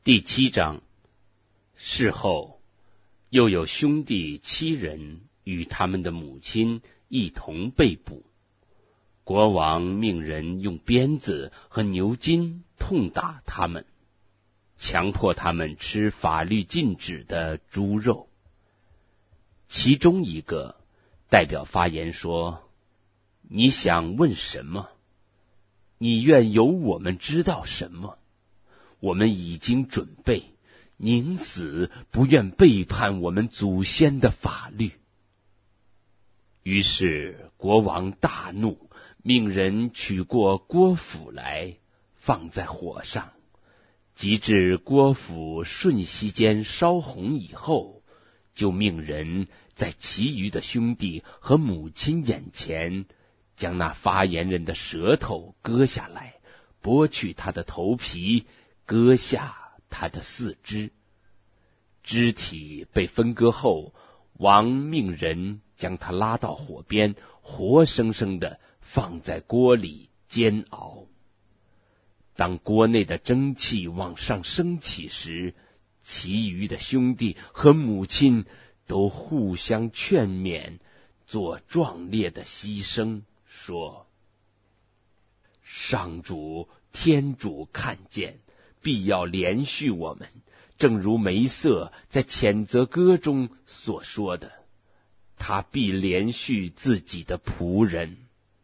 第7章。事后，又有兄弟7人与他们的母亲一同被捕。国王命人用鞭子和牛筋痛打他们，强迫他们吃法律禁止的猪肉。其中一个代表发言说：“你想问什么？你愿有我们知道什么？我们已经准备，宁死不愿背叛我们祖先的法律。”于是国王大怒，命人取过锅釜来，放在火上，及至锅釜瞬息间烧红以后，就命人在其余的兄弟和母亲眼前，将那发言人的舌头割下来，剥去他的头皮，割下他的4肢。肢体被分割后，王命人将他拉到火边，活生生的放在锅里煎熬。当锅内的蒸汽往上升起时，其余的兄弟和母亲都互相劝勉，做壮烈的牺牲，说：“上主天主看见，必要连续我们，正如梅瑟在谴责歌中所说的，他必连续自己的仆人。”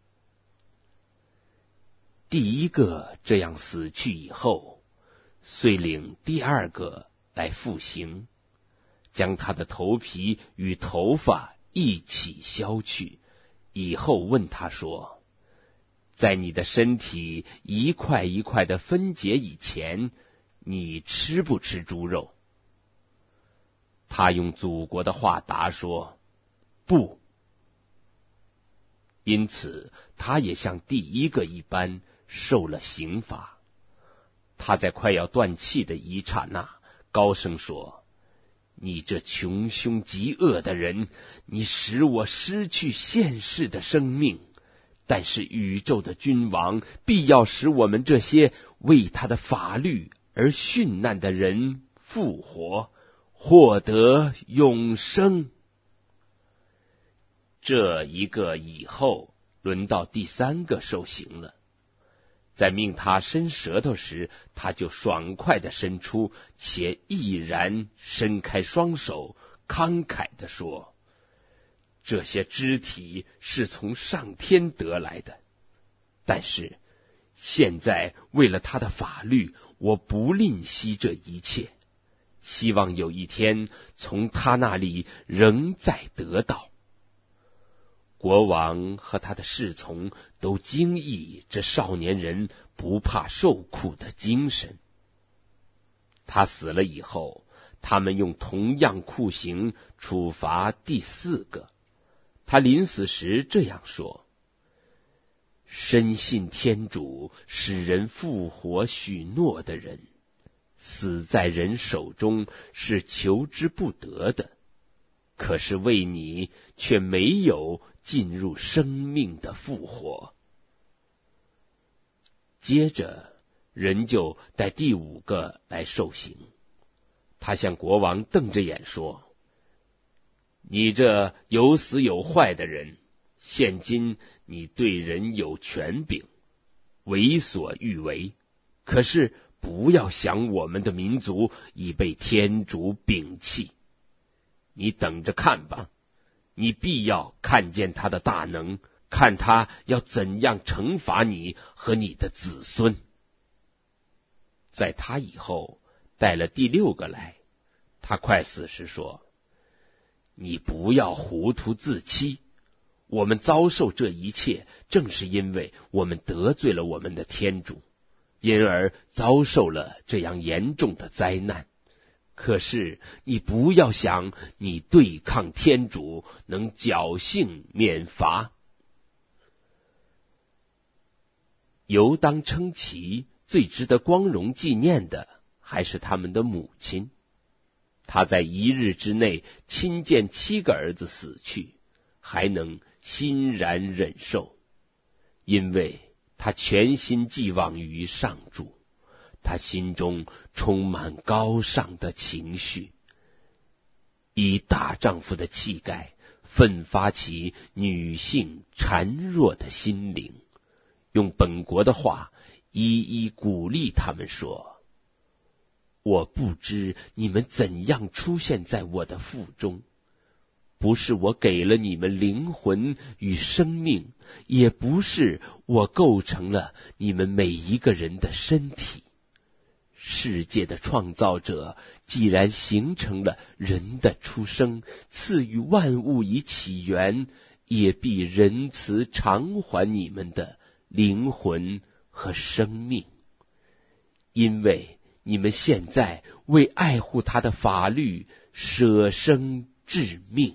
第一个这样死去以后，遂领第二个来复刑，将他的头皮与头发一起削去，以后问他说：“在你的身体一块一块的分解以前，你吃不吃猪肉？”他用祖国的话答说：“不。”因此他也像第一个一般受了刑罚。他在快要断气的一刹那，高声说：“你这穷凶极恶的人，你使我失去现世的生命，但是宇宙的君王必要使我们这些为他的法律而殉难的人复活，获得永生。”这一个以后，轮到第3个受刑了。在命他伸舌头时，他就爽快地伸出，且毅然伸开双手，慷慨地说：“这些肢体是从上天得来的，但是现在为了他的法律，我不吝惜这一切，希望有一天从他那里仍再得到。”国王和他的侍从都惊异这少年人不怕受苦的精神。他死了以后，他们用同样酷刑处罚第4个。他临死时这样说：“深信天主使人复活许诺的人，死在人手中是求之不得的，可是为你却没有进入生命的复活。”接着人就带第5个来受刑。他向国王瞪着眼说：“你这有死有坏的人，现今你对人有权柄，为所欲为，可是不要想我们的民族已被天主摒弃。你等着看吧，你必要看见他的大能，看他要怎样惩罚你和你的子孙。”在他以后带了第6个来，他快死时说：“你不要糊涂自欺，我们遭受这一切，正是因为我们得罪了我们的天主，因而遭受了这样严重的灾难。可是你不要想你对抗天主能侥幸免罚。”尤当称奇，最值得光荣纪念的还是他们的母亲。他在1日之内亲见7个儿子死去，还能欣然忍受，因为他全心寄望于上主， 他心中充满高尚的情绪，以大丈夫的气概奋发起女性孱弱的心灵，用本国的话一一鼓励他们说：我不知你们怎样出现在我的腹中，不是我给了你们灵魂与生命，也不是我构成了你们每一个人的身体。世界的创造者既然形成了人的出生，赐予万物以起源，也必仁慈偿还你们的灵魂和生命，因为你们现在为爱护他的法律舍生致命。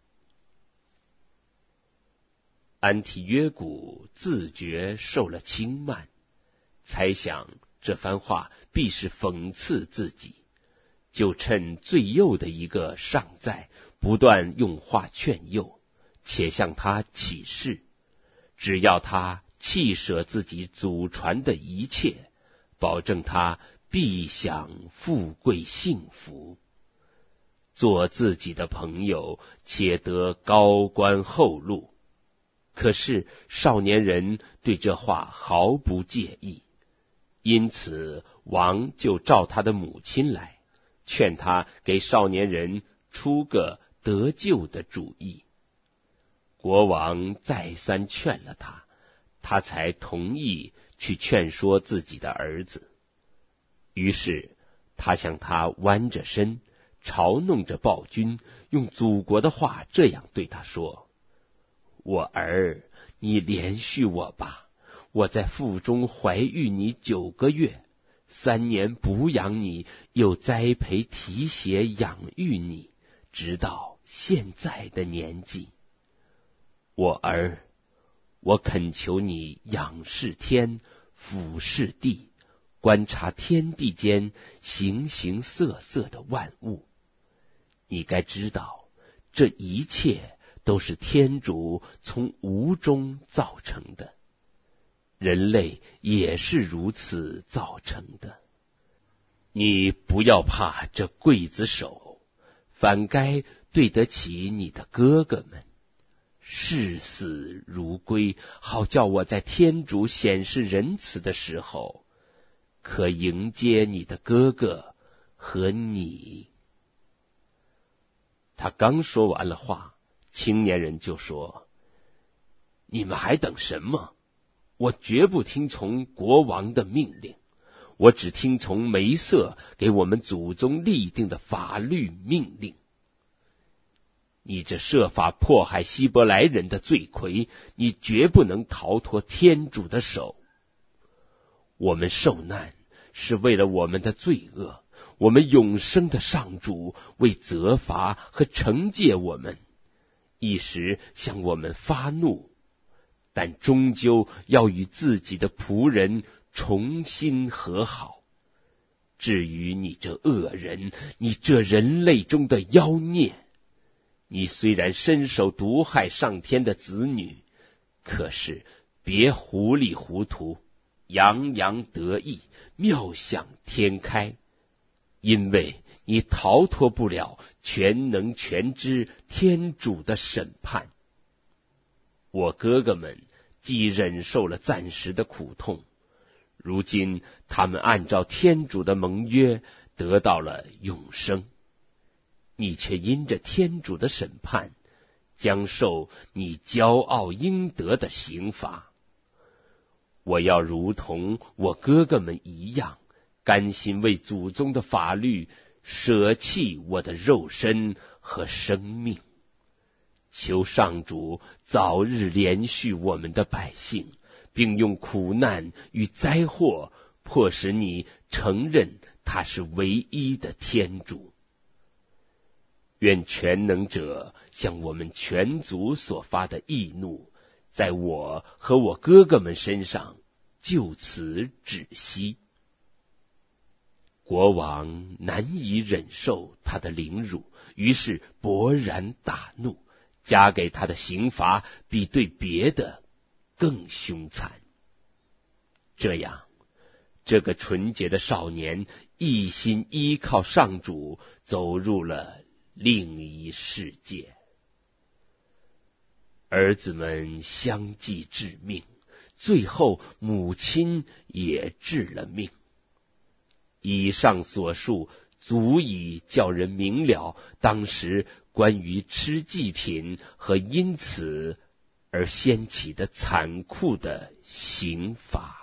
安提约古自觉受了轻慢，猜想这番话必是讽刺自己，就趁最幼的一个尚在，不断用话劝诱，且向他起誓，只要他弃舍自己祖传的一切，保证他必享富贵幸福，做自己的朋友，且得高官厚禄。可是少年人对这话毫不介意，因此王就召他的母亲来，劝他给少年人出个得救的主意。国王再三劝了他，他才同意去劝说自己的儿子。于是他向他弯着身，嘲弄着暴君，用祖国的话这样对他说：我儿，你怜恤我吧，我在腹中怀育你9个月，3年哺养你，又栽培提携养育你，直到现在的年纪。我儿，我恳求你仰视天，俯视地，观察天地间形形色色的万物。你该知道，这一切都是天主从无中造成的，人类也是如此造成的。你不要怕这刽子手，反该对得起你的哥哥们。视死如归，好叫我在天主显示仁慈的时候，可迎接你的哥哥和你。他刚说完了话，青年人就说：你们还等什么？我绝不听从国王的命令，我只听从梅瑟给我们祖宗立定的法律命令。你这设法迫害希伯来人的罪魁，你绝不能逃脱天主的手。我们受难是为了我们的罪恶，我们永生的上主为责罚和惩戒我们，一时向我们发怒，但终究要与自己的仆人重新和好。至于你这恶人，你这人类中的妖孽，你虽然伸手毒害上天的子女，可是别糊里糊涂，洋洋得意，妙想天开，因为你逃脱不了全能全知天主的审判。我哥哥们既忍受了暂时的苦痛，如今他们按照天主的盟约得到了永生，你却因着天主的审判，将受你骄傲应得的刑罚。我要如同我哥哥们一样，甘心为祖宗的法律舍弃我的肉身和生命。求上主早日怜恤我们的百姓，并用苦难与灾祸迫使你承认他是唯一的天主。愿全能者向我们全族所发的义怒，在我和我哥哥们身上就此止息。国王难以忍受他的凌辱，于是勃然大怒，加给他的刑罚比对别的更凶残。这样， 这个纯洁的少年一心依靠上主，走入了另一世界。儿子们相继致命，最后母亲也致了命。以上所述足以叫人明了当时关于吃祭品和因此而掀起的残酷的刑罚。